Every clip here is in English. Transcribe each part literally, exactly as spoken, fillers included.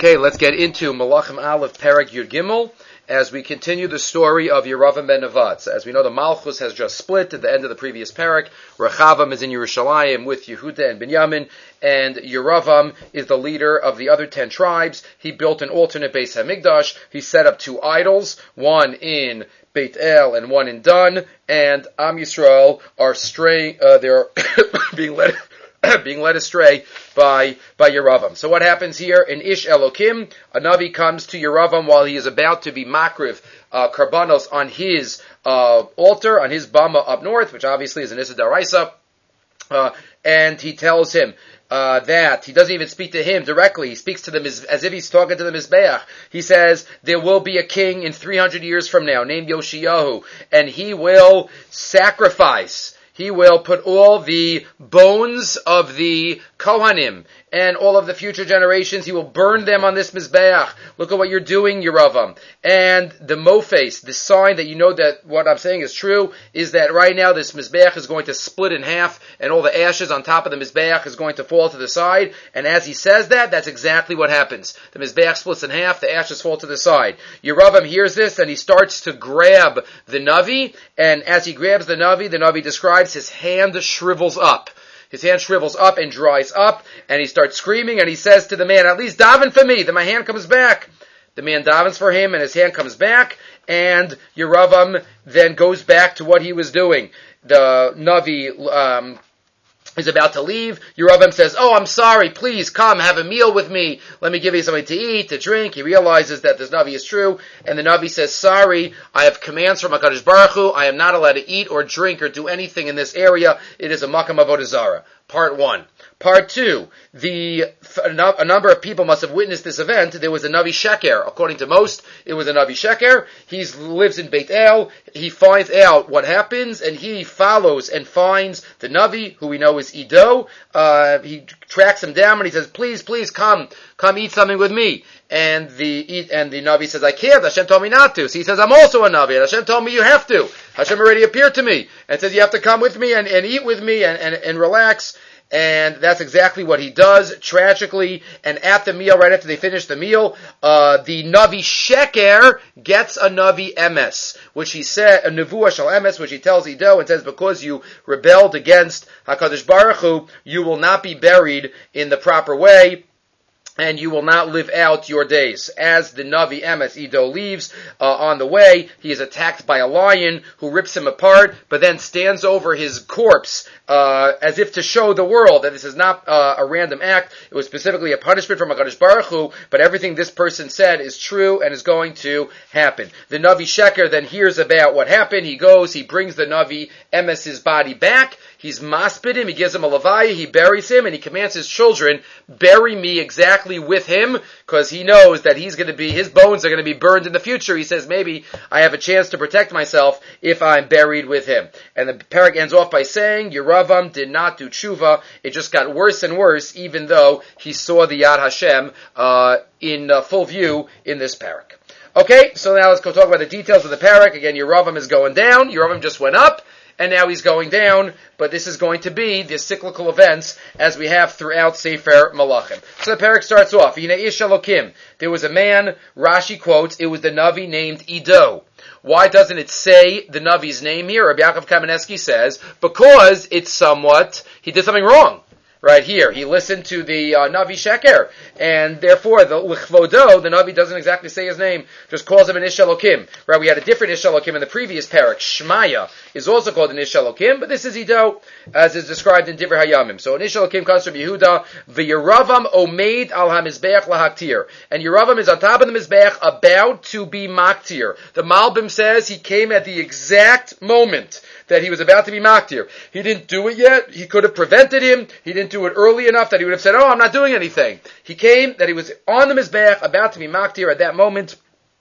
Okay, let's get into Malachim Aleph Perek Yud Gimel as we continue the story of Yeravam ben Nevat. So as we know, the Malchus has just split at the end of the previous Perek. Rechavam is in Yerushalayim with Yehuda and Binyamin, and Yeravam is the leader of the other ten tribes. He built an alternate Beis Hamikdash. He set up two idols, one in Beit El and one in Dan, and Am Yisrael are straying. Uh, they're being led. being led astray by by Yeravam. So what happens here? In Ish Elokim, a Navi comes to Yeravam while he is about to be makriv uh, karbanos on his uh, altar, on his bama up north, which obviously is an Issa Daraisa, uh, and he tells him uh, that he doesn't even speak to him directly. He speaks to them as, as if he's talking to the Mizbeach. He says, there will be a king in three hundred years from now named Yoshiyahu, and he will sacrifice. He will put all the bones of the Kohanim and all of the future generations, he will burn them on this Mizbeach. Look at what you're doing, Yeravam. And the Mofes, the sign that you know that what I'm saying is true, is that right now this Mizbeach is going to split in half, and all the ashes on top of the Mizbeach is going to fall to the side. And as he says that, that's exactly what happens. The Mizbeach splits in half, the ashes fall to the side. Yeravam hears this, and he starts to grab the Navi, and as he grabs the Navi, the Navi describes his hand shrivels up. His hand shrivels up and dries up, and he starts screaming, and he says to the man, at least daven for me, then my hand comes back. The man davens for him, and his hand comes back, and Yeravam then goes back to what he was doing. The Navi um, is about to leave. Yeravam says, oh, I'm sorry, please come, have a meal with me. Let me give you something to eat, to drink. He realizes that this Navi is true, and the Navi says, sorry, I have commands from HaKadosh Baruch Hu. I am not allowed to eat or drink or do anything in this area. It is a Makam Avodah Zarah. Part one. Part two, the, a number of people must have witnessed this event. There was a Navi Sheker. According to most, it was a Navi Sheker. He lives in Beit El. He finds out what happens, and he follows and finds the Navi, who we know is Ido. Uh, he tracks him down, and he says, please, please, come, come eat something with me. And the and the Navi says, I can't, Hashem told me not to. So he says, I'm also a Navi, and Hashem told me you have to. Hashem already appeared to me, and says, you have to come with me and, and eat with me and, and, and relax. And that's exactly what he does, tragically. And at the meal, right after they finish the meal, uh, the Navi Sheker gets a Navi Emes, which he said, a Nevuah Shal Emes, which he tells Ido and says, because you rebelled against HaKadosh Baruch Hu, you will not be buried in the proper way, and you will not live out your days. As the Navi Emes, Ido, leaves uh, on the way, he is attacked by a lion who rips him apart, but then stands over his corpse uh, as if to show the world that this is not uh, a random act. It was specifically a punishment from HaKadosh Baruch Hu, but everything this person said is true and is going to happen. The Navi Sheker then hears about what happened. He goes, he brings the Navi Emes's body back. He's maspid him, he gives him a levaya, he buries him, and he commands his children, bury me exactly with him, because he knows that he's going to be, his bones are going to be burned in the future. He says, maybe I have a chance to protect myself if I'm buried with him. And the parak ends off by saying, Yeravam did not do tshuva, it just got worse and worse, even though he saw the Yad Hashem uh, in uh, full view in this parak. Okay, so now let's go talk about the details of the parak. Again, Yeravam is going down, Yeravam just went up, and now he's going down, but this is going to be the cyclical events as we have throughout Sefer Malachim. So the parak starts off, Yina Ish Elokim. There was a man, Rashi quotes, it was the Navi named Ido. Why doesn't it say the Navi's name here? Rabbi Yaakov Kamenetsky says, because it's somewhat, he did something wrong. Right here, he listened to the uh, Navi Sheker, and therefore the L'chvodo, the Navi doesn't exactly say his name, just calls him an Ish Elokim. Right, we had a different Ish Elokim in the previous parak. Shmaya is also called an Ish Elokim, but this is Ido, as is described in Divrei Hayamim. So an Ish Elokim comes from Yehuda, V'Yeravam omeid al ha-mizbeach lahaktir, and Yeravam is on top of the Mizbeach about to be maktir. The Malbim says he came at the exact moment that he was about to be maktir. He didn't do it yet. He could have prevented him. He didn't do it early enough that he would have said, oh, I'm not doing anything. He came, that he was on the Mizbeach, about to be maktir. At that moment,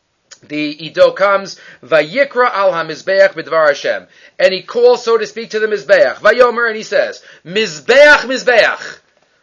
the Ido comes, Vayikra al ha-Mizbeach b'dvar Hashem. And he calls, so to speak, to the Mizbeach. Vayomer, and he says, Mizbeach, Mizbeach.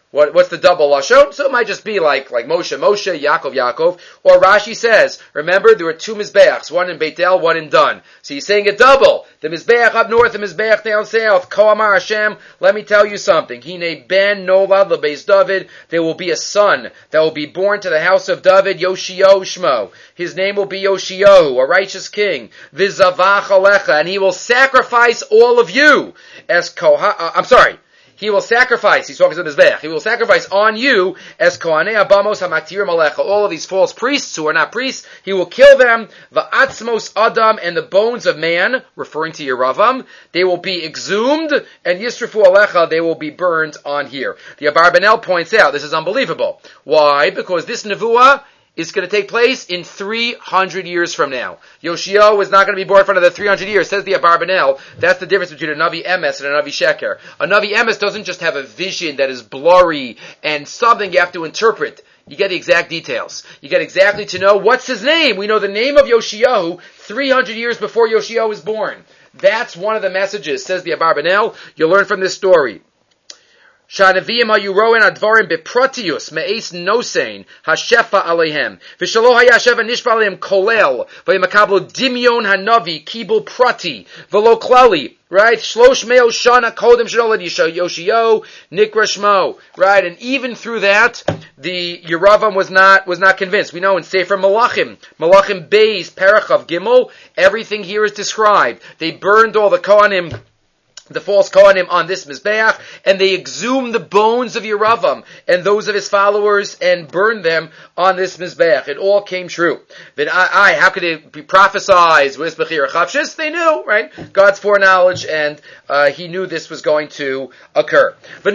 What, what's the double lashon? So it might just be like like Moshe, Moshe, Yaakov, Yaakov. Or Rashi says, remember there were two mizbeachs, one in Beit El, one in Dan. So he's saying it double. The mizbeach up north, the mizbeach down south. Ko Amar Hashem. Let me tell you something. Hine ben nolad lebeis David. There will be a son that will be born to the house of David. Yoshio Shmo. His name will be Yoshio, a righteous king. V'zavach alecha, and he will sacrifice all of you as koha. Uh, I'm sorry. He will sacrifice, he's talking to the Mizbeach, he will sacrifice on you as Kohanei Abamos HaMaktirim Alecha, all of these false priests who are not priests, he will kill them, Va'atzmos Adam, and the bones of man, referring to Yeravam, they will be exhumed, and Yisrafu Alecha, they will be burned on here. The Abarbanel points out, this is unbelievable. Why? Because this Nevuah is going to take place in three hundred years from now. Yoshio is not going to be born for another three hundred years, says the Abarbanel. That's the difference between a Navi Emes and a Navi Sheker. A Navi Emes doesn't just have a vision that is blurry and something you have to interpret. You get the exact details. You get exactly to know what's his name. We know the name of Yoshio three hundred years before Yoshio was born. That's one of the messages, says the Abarbanel. You'll learn from this story. Shanavim hayuroen advarim beprotius me'es nosein hashefa alehem v'shalo hayashev nishva alehem kolel v'yimakablo dimyon hanavi kibul prati v'lo klali. Right? Shlosh meo shana kodem shenolad Yoshio nikra shmo. Right? And even through that, the Yeravam was not, was not convinced. We know in Sefer Malachim, Malachim Beis, Parachav Gimel, everything here is described. They burned all the Kohanim, the false Kohanim on this Mizbeach, and they exhumed the bones of Yeravam and those of his followers and burned them on this Mizbeach. It all came true. But I, I how could it be prophesied? They knew, right? God's foreknowledge, and uh, he knew this was going to occur. And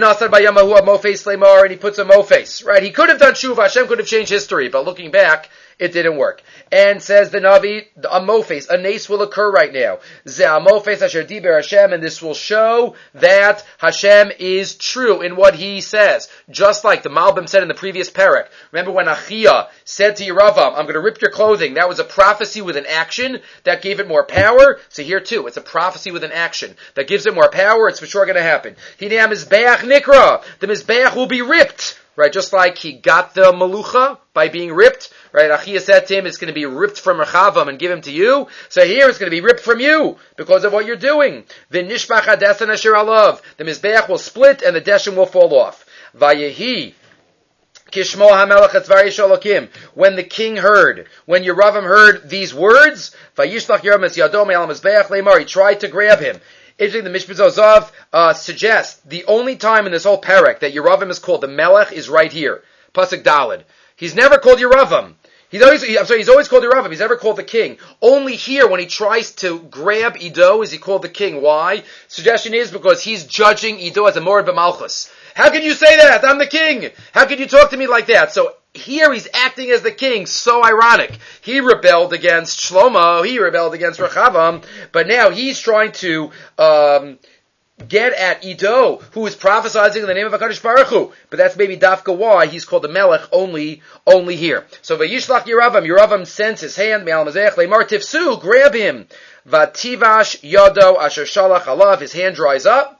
he puts a mofes, right? He could have done tshuva. Hashem could have changed history, but looking back, it didn't work. And says the Navi, a mofes, a nace will occur right now. Ze a mofes asher diber Hashem, and this will show that Hashem is true in what he says. Just like the Malbim said in the previous parak. Remember when Achia said to Yeravam, I'm going to rip your clothing. That was a prophecy with an action that gave it more power. So here too, it's a prophecy with an action that gives it more power. It's for sure going to happen. Hinei Mizbeach Nikra. The Mizbeach will be ripped. Right, just like he got the Malucha by being ripped, right? Achia said to him, it's going to be ripped from Rechavam and give him to you. So here it's going to be ripped from you because of what you're doing. The Nishbach HaDesan Asher Alav. The Mizbeach will split and the Deshem will fall off. Vayehi. Kishmo HaMelech Etzvar Yisholokim. When the king heard, when Yeravam heard these words, Vayishlach Yeravam Es Yado Me'al Mizbeach Leimar, he tried to grab him. Interesting, the Mishpat Zozav uh, suggests the only time in this whole parak that Yeravam is called the Melech is right here. Pasuk Daled. He's never called Yeravam. He's always, he, I'm sorry, he's always called Yeravam. He's never called the king. Only here, when he tries to grab Ido, is he called the king. Why? Suggestion is because he's judging Ido as a Mored B'Malchus. How can you say that? I'm the king. How can you talk to me like that? So here he's acting as the king. So ironic. He rebelled against Shlomo. He rebelled against Rechavam. But now he's trying to um, get at Ido, who is prophesying in the name of HaKadosh Baruch Hu. But that's maybe Dafka why he's called the Melech only, only here. So Vayishlach Yeravam. Yeravam sends his hand. Me'al Mazech Leimar Tifsu. Grab him. Vativash Yado Asher Shalach Alav. His hand dries up.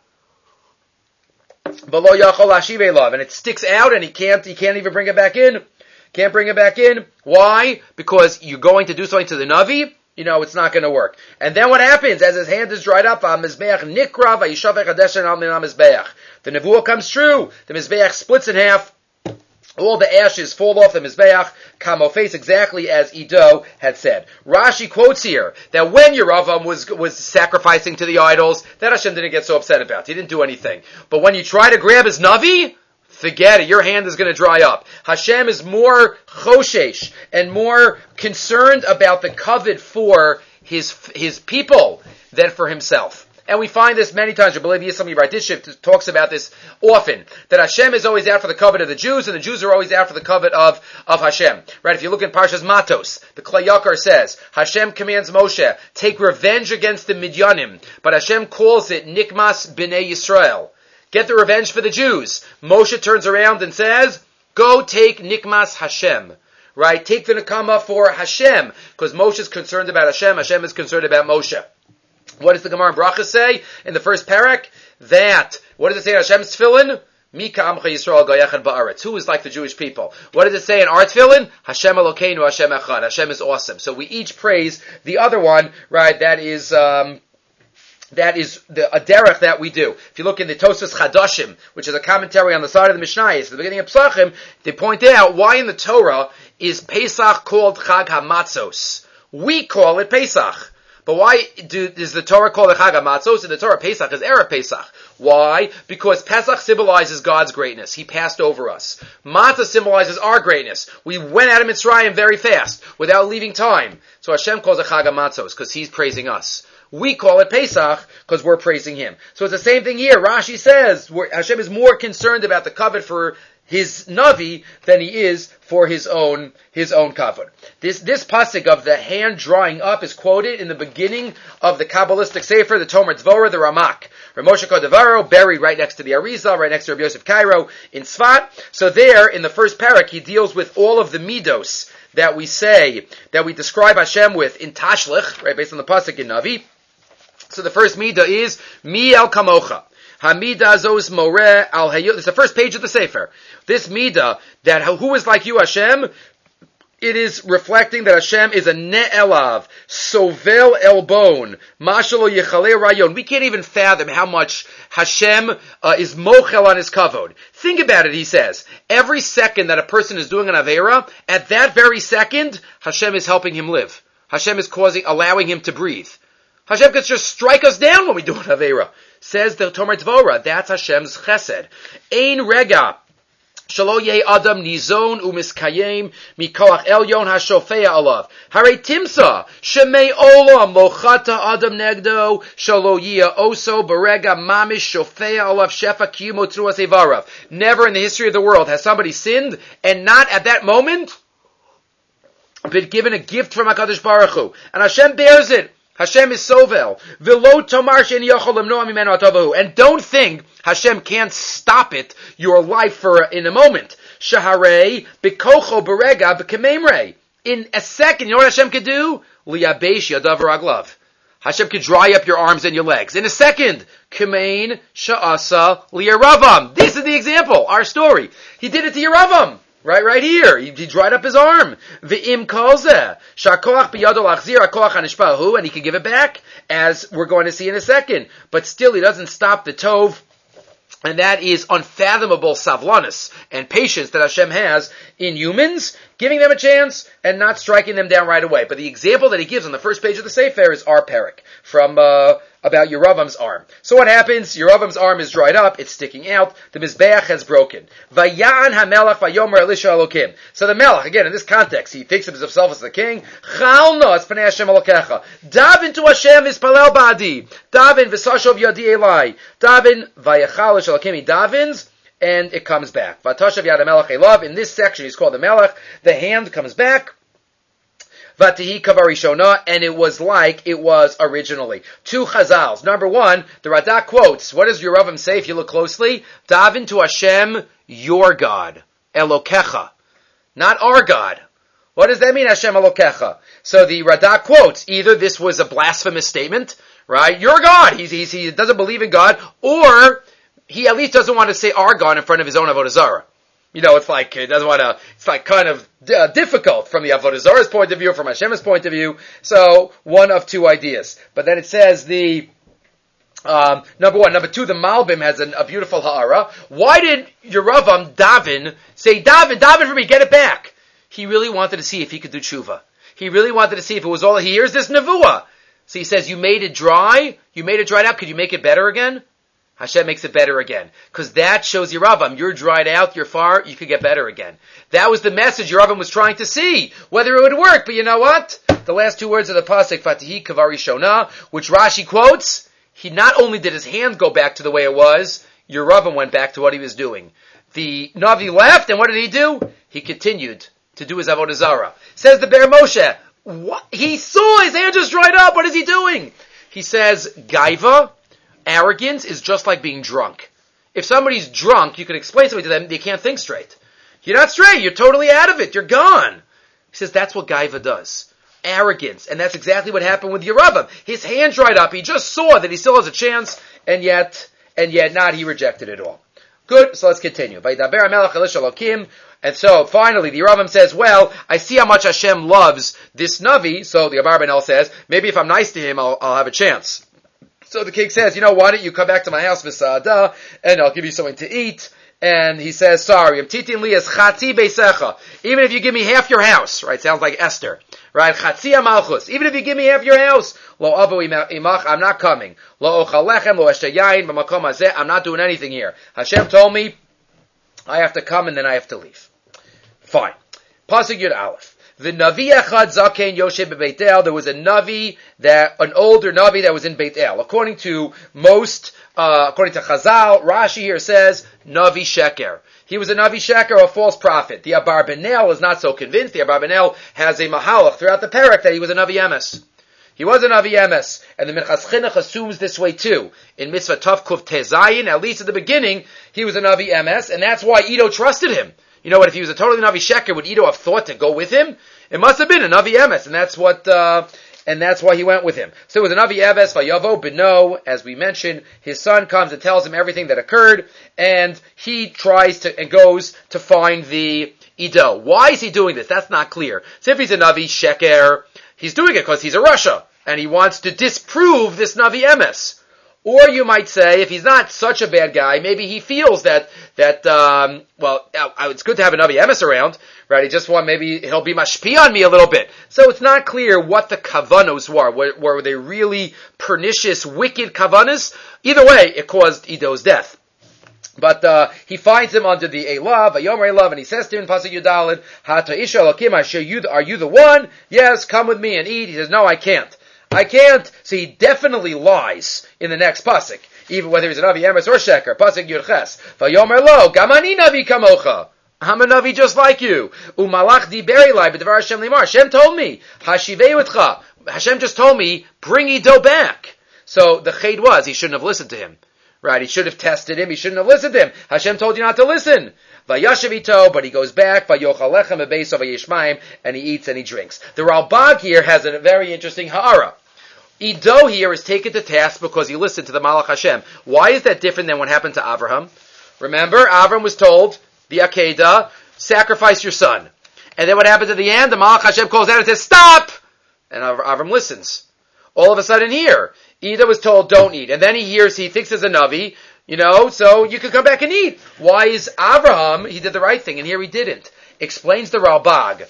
Below Yachol Hashiv Elav, and it sticks out, and he can't, he can't even bring it back in. Can't bring it back in. Why? Because you're going to do something to the Navi. You know, it's not going to work. And then what happens? As his hand is dried up, Mizbeach Nikra Vayishavech Hadeshen Al Mizbeach. The Nevuah comes true. The Mizbeach splits in half. All the ashes fall off the Mizbeach, Kamofes, exactly as Ido had said. Rashi quotes here that when Yeravam was was sacrificing to the idols, that Hashem didn't get so upset about. He didn't do anything. But when you try to grab his Navi, forget it. Your hand is going to dry up. Hashem is more choshesh and more concerned about the covet for his his people than for himself. And we find this many times. I believe Yisrael Yibratishif talks about this often. That Hashem is always out for the covet of the Jews, and the Jews are always out for the covet of, of Hashem. Right? If you look in Parshas Matos, the Klei Yakar says, Hashem commands Moshe, take revenge against the Midyanim. But Hashem calls it Nikmas B'nai Yisrael. Get the revenge for the Jews. Moshe turns around and says, go take Nikmas Hashem. Right? Take the Nekama for Hashem. Because Moshe is concerned about Hashem. Hashem is concerned about Moshe. What does the Gemara in Brachas say in the first parak? That, what does it say in Hashem's tefillin? Mika Amcha Yisrael Goyachad Ba'aretz. Who is like the Jewish people? What does it say in our tefillin? Hashem Elokeinu, Hashem Echad. Hashem is awesome. So we each praise the other one, right? That is, um, that is the, a derech that we do. If you look in the Tosas Chadashim, which is a commentary on the side of the Mishnayos, at the beginning of Pesachim, they point out why in the Torah is Pesach called Chag HaMatzos. We call it Pesach. But why do, is the Torah called the Chag HaMatzos? In the Torah, Pesach is Erev Pesach. Why? Because Pesach symbolizes God's greatness. He passed over us. Matzah symbolizes our greatness. We went out of Mitzrayim very fast, without leaving time. So Hashem calls it Chag HaMatzos, because He's praising us. We call it Pesach, because we're praising Him. So it's the same thing here. Rashi says, Hashem is more concerned about the covet for his Navi than he is for his own, his own kavod. This, this pasuk of the hand drying up is quoted in the beginning of the Kabbalistic Sefer, the Tomer Dvorah, the Ramak. Ramosha Kodavaro, buried right next to the Arizal, right next to Rabbi Yosef Cairo in Tzfat. So there, in the first parak, he deals with all of the midos that we say, that we describe Hashem with in Tashlich, right, based on the pasuk in Navi. So the first midah is, Mi El Kamocha. Hamida Zos More Al Hayot. It's the first page of the Sefer. This midah, that who is like you, Hashem, it is reflecting that Hashem is a Ne'elav, Sovel Elbon, Mashalo Yechale Rayon. We can't even fathom how much Hashem uh, is mochel on his kavod. Think about it, he says. Every second that a person is doing an Aveira, at that very second, Hashem is helping him live. Hashem is causing, allowing him to breathe. Hashem could just strike us down when we do an Aveira. Says the Tomer Dvorah, that's Hashem's chesed. Ein rega, shalo yeh adam nizon umiskayem mikoach elyon hashofea alav. Hare timsa, shemei olam mochata adam negdo, shalo yeh oso berega mamish shofea alav shefa kiyumo truas evarav. Never in the history of the world has somebody sinned and not at that moment been given a gift from HaKadosh Baruch Hu. And Hashem bears it. Hashem is sovel. And don't think Hashem can't stop it, your life for in a moment. Shaharei bikocho berega b'kamemrei. In a second, you know what Hashem could do? Liyabesh yadav raglav. Hashem could dry up your arms and your legs. In a second, Kamein sha'asa liyaravam. This is the example, our story. He did it to Yeravam. Right, right here. He, he dried up his arm. V'im kolzeh. Shakoach biyado lachzir hakoach hanishpahu, and he can give it back, as we're going to see in a second. But still, he doesn't stop the tov, and that is unfathomable savlanus and patience that Hashem has in humans, giving them a chance and not striking them down right away. But the example that he gives on the first page of the Sefer is our parak from uh, about Yeravam's arm. So what happens? Yeravam's arm is dried up, it's sticking out, the Mizbeach has broken. Vayan hamelach vayomer Elisha Elokim. So the Melech, again in this context, he thinks of himself as the king. Chalno es panei Hashem Elokecha. Davin to Hashem is palel ba'adi. Davin v'sashov yadi elai. Davin vayachalish Elokim. He davins, and it comes back. Vatashav yad hamelech elav. In this section, he's called the Melech. The hand comes back. Vatihi kavarishona, and it was like it was originally. Two chazals. Number one, the Radak quotes, what does Yeravam say if you look closely? Davin to Hashem, your God. Elokecha. Not our God. What does that mean, Hashem Elokecha? So the Radak quotes, either this was a blasphemous statement, right? Your God. He's, he's, he doesn't believe in God, or he at least doesn't want to say our God in front of his own Avodah Zarah. You know, it's like, it doesn't want to, it's like kind of uh, difficult from the Avodah Zarah's point of view, from Hashem's point of view. So, one of two ideas. But then it says the, um, number one. Number two, the Malbim has an, a beautiful ha'ara. Why did Yeravam, Davin, say, Davin, Davin for me, get it back? He really wanted to see if he could do tshuva. He really wanted to see if it was all, he hears this nevuah. So he says, you made it dry, you made it dried out, could you make it better again? Hashem makes it better again. Because that shows Yeravam, you're dried out, you're far, you could get better again. That was the message Yeravam was trying to see, whether it would work. But you know what? The last two words of the pasuk, Fatihi Kavari Shona, which Rashi quotes, he not only did his hand go back to the way it was, Yeravam went back to what he was doing. The Navi left, and what did he do? He continued to do his Avodah Zarah. Says the Be'er Moshe, what? He saw his hand just dried up, what is he doing? He says, Gaiva, arrogance is just like being drunk. If somebody's drunk, you can explain something to them, they can't think straight. You're not straight, you're totally out of it, you're gone. He says that's what Gaiva does. Arrogance. And that's exactly what happened with Yeravam. His hand dried up, he just saw that he still has a chance, and yet, and yet not, he rejected it all. Good, so let's continue. And so, finally, the Yeravim says, well, I see how much Hashem loves this Navi, so the Abarbanel says, maybe if I'm nice to him, I'll, I'll have a chance. So the king says, you know, why don't you come back to my house, V'sa'ada, and I'll give you something to eat. And he says, sorry, even if you give me half your house, right, sounds like Esther, right, Chatzi Malchus, even if you give me half your house, Lo avu imach, I'm not coming. Lo ochal lechem, lo eshta yain, b'makom hazeh, I'm not doing anything here. Hashem told me, I have to come and then I have to leave. Fine. Pasuk Yud Aleph. The Navi Echad Zaken Yoshe beBeit El. There was a Navi that, an older Navi that was in Beit El. According to most, uh, according to Chazal, Rashi here says, Navi Sheker. He was a Navi Sheker, a false prophet. The Abarbanel is not so convinced. The Abarbanel has a Mahalach throughout the Perek that he was a Navi Emes. He was a Navi Emes. And the Minchas Chinuch assumes this way too. In Mitzvah Tav Kuv Tezayin, at least at the beginning, he was a Navi Emes, and that's why Edo trusted him. You know what, if he was a totally Navi Sheker, would Edo have thought to go with him? It must have been a Navi Emes, and that's what, uh, and that's why he went with him. So it was a Navi Emes, Vayavo Beno, as we mentioned, his son comes and tells him everything that occurred, and he tries to, and goes to find the Edo. Why is he doing this? That's not clear. So if he's a Navi Sheker, he's doing it because he's a Rasha, and he wants to disprove this Navi Emes. Or you might say, if he's not such a bad guy, maybe he feels that, that, um, well, it's good to have a Navi Emes around, right? He just want, maybe he'll be mashpi on me a little bit. So it's not clear what the kavanos were. Were, were they really pernicious, wicked kavanos? Either way, it caused Edo's death. But, uh, he finds him under the Elav, Vayomer Elav, and he says to him, Pasuk Yudalid, Hata Isha Elokim, are you the one? Yes, come with me and eat. He says, no, I can't. I can't. So he definitely lies in the next pasuk, even whether he's a Navi Emes or Sheker. Pasuk Yurches. Vayomer lo, gamani Navi kamocha. I'm a Navi just like you. Umalach di berilai b'devar Hashem limar. Hashem told me, hashivei utcha. Hashem just told me, bring Edo back. So the chayd was, he shouldn't have listened to him. Right? He should have tested him. He shouldn't have listened to him. Hashem told you not to listen. Vayashav ito, but he goes back, vayochal lechem ebeso vayishmaim, and he eats and he drinks. The Ralbag here has a very interesting ha'ara. Edo here is taken to task because he listened to the Malach Hashem. Why is that different than what happened to Avraham? Remember, Avraham was told, the Akedah, sacrifice your son. And then what happened at the end? The Malach Hashem calls out and says, stop! And Avraham listens. All of a sudden here, Edo was told, don't eat. And then he hears, he thinks there's a Navi, you know, so you can come back and eat. Why is Avraham, he did the right thing, and here he didn't. Explains the Ralbag.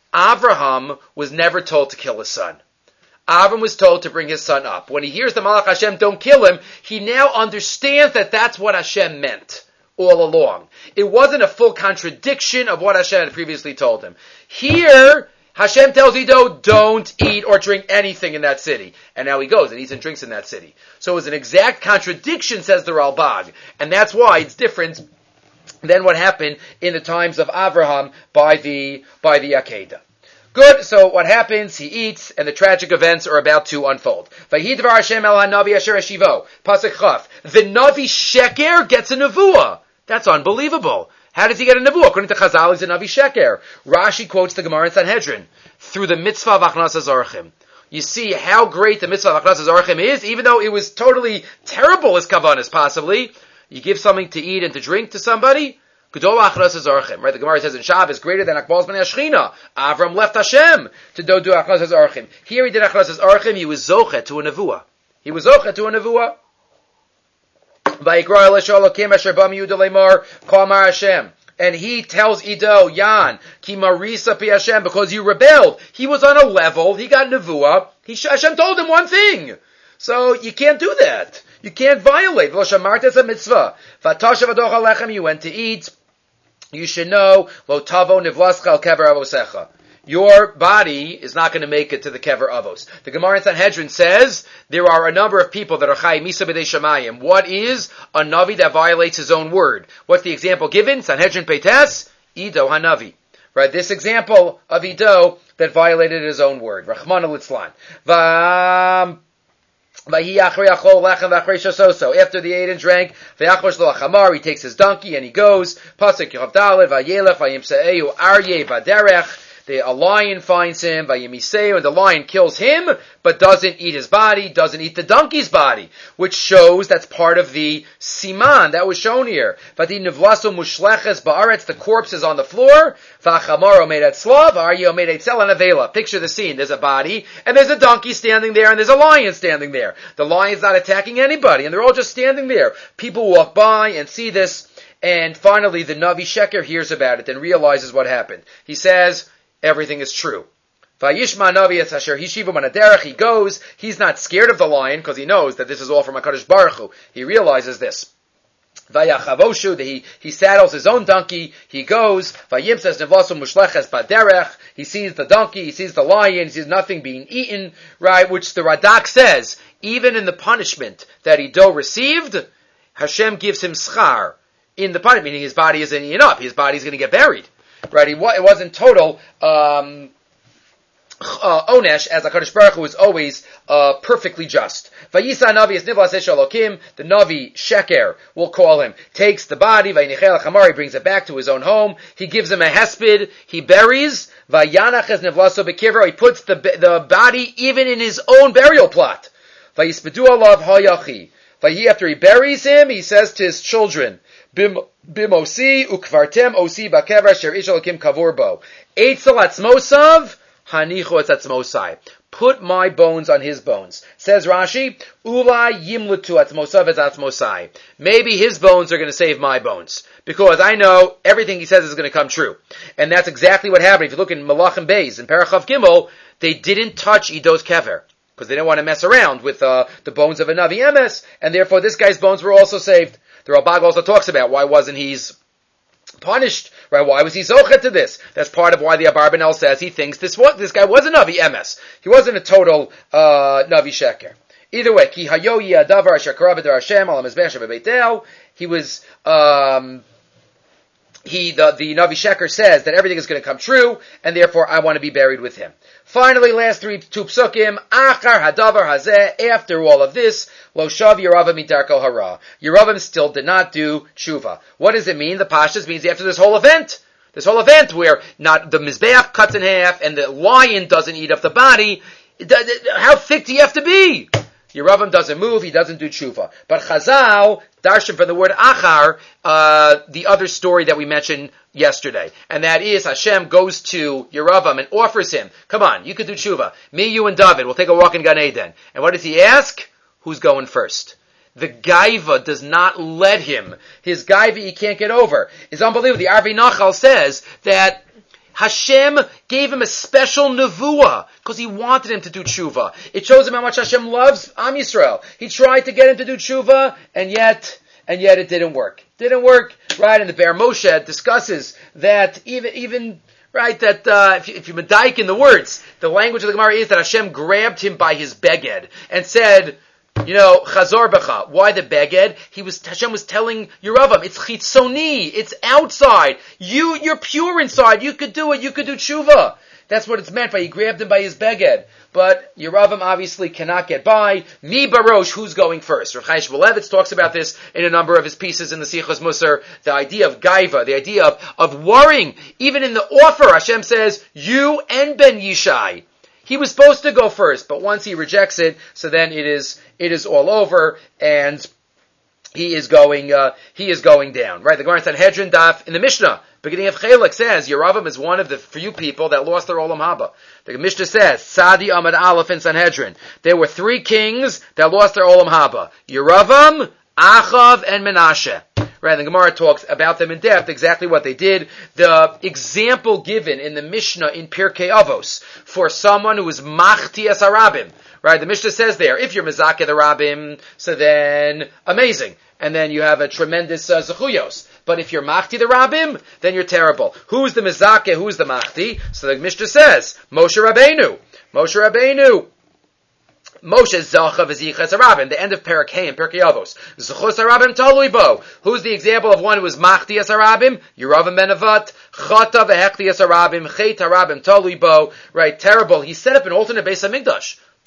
Avraham was never told to kill his son. Avram was told to bring his son up. When he hears the Malach Hashem, don't kill him, he now understands that that's what Hashem meant all along. It wasn't a full contradiction of what Hashem had previously told him. Here, Hashem tells Edo, don't eat or drink anything in that city. And now he goes and eats and drinks in that city. So it was an exact contradiction, says the Ralbag. And that's why it's different than what happened in the times of Avraham by the, by the Akedah. Good, so what happens? He eats, and the tragic events are about to unfold. Vayidvar Hashem el hanavi asher eshivo. Pasuk Chaf. The Navi Sheker gets a nevuah. That's unbelievable. How does he get a nevuah? According to Chazal, he's a Navi Sheker. Rashi quotes the Gemara in Sanhedrin. Through the mitzvah of Achnasas Orchim. You see how great the mitzvah of Achnasas Orchim is, even though it was totally terrible as kavanas, possibly. You give something to eat and to drink to somebody, Gedol Achnasas Orchim, right? The Gemara says in Shav is greater than Akbal's Bnei Ashchina. Avram left Hashem to do, do Achnasas Orchim. Here he did Achnasas Orchim, he was Zochet to a Nevuah. He was Zochet to a Nevuah. Vayikra Elishol Elokim Asher Bam Yehuda Lemar Kamar Hashem. And he tells Edo, Yan, Ki Marisa Pi Hashem, because you rebelled. He was on a level, he got Nevuah. He, Hashem told him one thing. So you can't do that. You can't violate. V'lo shamarta es a mitzvah. V'atashav adoch alechem, you went to eat. You should know, lo tavo nivlascha al kever avosecha. Your body is not going to make it to the kever avos. The Gemara in Sanhedrin says there are a number of people that are chai misa b'dei shamayim. What is a navi that violates his own word? What's the example given? Sanhedrin peites, Edo hanavi. Right, this example of Edo that violated his own word. Rachmana litzlan. Vam. After the ate and drank, he takes his donkey and he goes. There The, a lion finds him, Vayimiseu, and the lion kills him, but doesn't eat his body, doesn't eat the donkey's body, which shows that's part of the siman that was shown here. Vati nivlaso mushleches ba'aretz, the corpse is on the floor, v'achamaro made at slav, aryo made at sel and avela. Picture the scene. There's a body, and there's a donkey standing there, and there's a lion standing there. The lion's not attacking anybody, and they're all just standing there. People walk by and see this, and finally the Navi Sheker hears about it and realizes what happened. He says, everything is true. Vayishma Navi es asher hishivu manaderech. He goes. He's not scared of the lion because he knows that this is all from HaKadosh Baruch Hu. He realizes this. Vayachavoshu. He he saddles his own donkey. He goes. Vayim says nevlasu mushleches baderech. He sees the donkey. He sees the lion. He sees nothing being eaten. Right, which the Radak says, even in the punishment that Ido received, Hashem gives him schar in the punishment, meaning his body isn't eaten up. His body's going to get buried. Right, it wasn't total um, uh, onesh, as HaKadosh Baruch Hu is always uh, perfectly just. Vayisa Navi es nivlas esh Elokim, the Navi Sheker, we'll call him, takes the body, Vayinichel Chamar, he brings it back to his own home, he gives him a hesped, he buries, Vayanach es nivlaso bekivro, he puts the the body even in his own burial plot. Vayispedu alav hayachi. Vayi, after he buries him, he says to his children, Bim Bimosi ukvartem osi bakever sher ish Elokim kavurbo. Eitzel atzmosav hanichu etzatzmosai. Put my bones on his bones. Says Rashi, Ula yimlutu atzmosav etzatzmosai. Maybe his bones are going to save my bones. Because I know everything he says is going to come true. And that's exactly what happened. If you look in Malachim Beis, in Parachav Gimel, they didn't touch Ido's kever. Because they didn't want to mess around with uh, the bones of a Navi Emes. And therefore this guy's bones were also saved. The Ralbag also talks about why wasn't he punished, right? Why was he zochet to this? That's part of why the Abarbanel says he thinks this was, this guy was a Navi Emes. He wasn't a total uh, Navi Sheker. Either way, ki hayo yadavar asher karav b'dar Hashem al hamizbeach shebebeitel. He was um, he the the Navi Sheker says that everything is going to come true, and therefore I want to be buried with him. Finally, last three two psukim. Achar hadavar hazeh. After all of this, lo shav Yeravam midarko hara. Yeravam still did not do tshuva. What does it mean? The pashtus means after this whole event, this whole event where not the mizbeach cuts in half and the lion doesn't eat up the body. How thick do you have to be? Yeravam doesn't move, he doesn't do tshuva. But Chazal, darshan from the word achar, uh, the other story that we mentioned yesterday. And that is, Hashem goes to Yeravam and offers him, come on, you could do tshuva. Me, you, and David, we'll take a walk in Gan Eden. And what does he ask? Who's going first? The gaiva does not let him. His gaiva he can't get over. It's unbelievable. The Arvi Nachal says that Hashem gave him a special nevuah because he wanted him to do tshuva. It shows him how much Hashem loves Am Yisrael. He tried to get him to do tshuva, and yet, and yet it didn't work. Didn't work, right? And the Be'er Moshe discusses that even, even, right, that uh, if you, if you medayik in the words, the language of the Gemara is that Hashem grabbed him by his beged and said, you know, Chazor Becha. Why the beged? He was, Hashem was telling Yeravam, it's chitzoni, it's outside. You, you're pure inside. You could do it. You could do tshuva. That's what it's meant by. He grabbed him by his beged. But Yeravam obviously cannot get by. Mi Barosh, who's going first? Rav Chaim Shmulevitz talks about this in a number of his pieces in the Sichos Musar. The idea of gaiva, the idea of, of worrying. Even in the offer, Hashem says, you and Ben Yishai. He was supposed to go first, but once he rejects it, so then it is it is all over, and he is going uh, he is going down. Right? The Gemara Sanhedrin Daf in the Mishnah, beginning of Chelek, says Yeravam is one of the few people that lost their Olam Haba. The Mishnah says Sadi Amad Aleph in Sanhedrin. There were three kings that lost their Olam Haba: Yeravam, Achav, and Menashe. Right, the Gemara talks about them in depth, exactly what they did. The example given in the Mishnah in Pirkei Avos for someone who is machti as harabim. Right, the Mishnah says there, if you're mezakeh the rabim, so then amazing, and then you have a tremendous uh, zechuyos. But if you're machti the rabim, then you're terrible. Who's the mezakeh? Who's the machti? So the Mishnah says Moshe Rabbeinu. Moshe Rabbeinu. Moshe Zacha v'zichas harabim, the end of Perek Hey and Perkei Avos. Zechus harabim talui bo. Who's the example of one who was machti as harabim? Yeravam ben Nevat. Chata v'hechti as harabim. Chet harabim talui bo. Right, terrible. He set up an alternate Beis Hamikdash.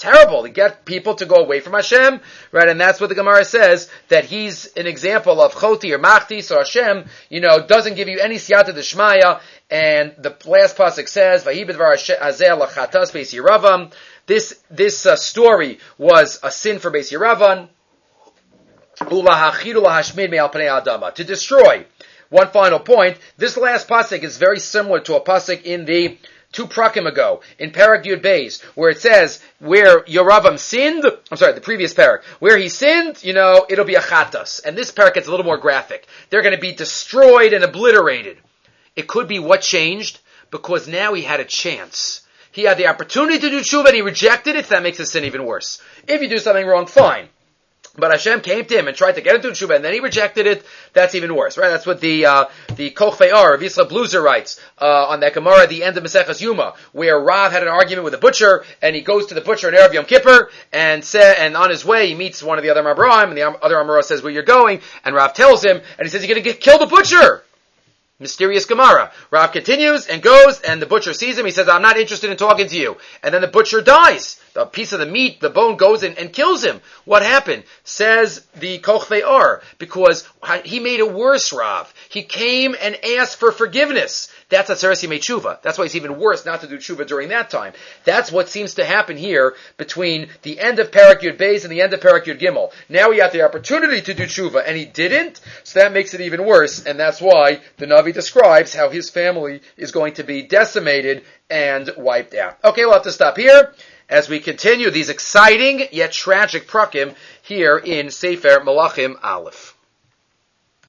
terrible to get people to go away from Hashem, right? And that's what the Gemara says, that he's an example of Choti or Machti, so Hashem, you know, doesn't give you any siyata d'shmaya, and the last pasuk says, Vahi b'dvar hazeh lachatas beis Yeravam. This, this uh, story was a sin for Beis Yeravam, ulahachid ulahashmid me'al pnei adama, to destroy. One final point, this last pasuk is very similar to a pasuk in the two prakim ago, in Parak Yud Beis, where it says, where Yeravam sinned, I'm sorry, the previous parak, where he sinned, you know, it'll be a chatas. And this parak gets a little more graphic. They're going to be destroyed and obliterated. It could be what changed, because now he had a chance. He had the opportunity to do tshuva and he rejected it, that makes the sin even worse. If you do something wrong, fine. But Hashem came to him and tried to get him to tshuva, and then he rejected it. That's even worse, right? That's what the uh, the Kochvei Ar, Rav Yisrael Bluzer writes uh, on that Gemara at the end of Maseches Yuma, where Rav had an argument with a butcher, and he goes to the butcher in Erev Yom Kippur, and say, and on his way he meets one of the other Amoraim, and the other Amorah says where you're going, and Rav tells him, and he says you're going to get kill the butcher. Mysterious Gemara. Rav continues and goes, and the butcher sees him. He says, I'm not interested in talking to you. And then the butcher dies. The piece of the meat, the bone goes in and kills him. What happened? Says the Kochvei Ar, because he made it worse, Rav. He came and asked for forgiveness. That's Atzeres Yimei Tshuva. That's why it's even worse not to do Tshuva during that time. That's what seems to happen here between the end of Parak Yud Beis and the end of Parak Yud Gimel. Now he had the opportunity to do Tshuva, and he didn't, so that makes it even worse, and that's why the Navi describes how his family is going to be decimated and wiped out. Okay, we'll have to stop here as we continue these exciting yet tragic prakim here in Sefer Malachim Aleph.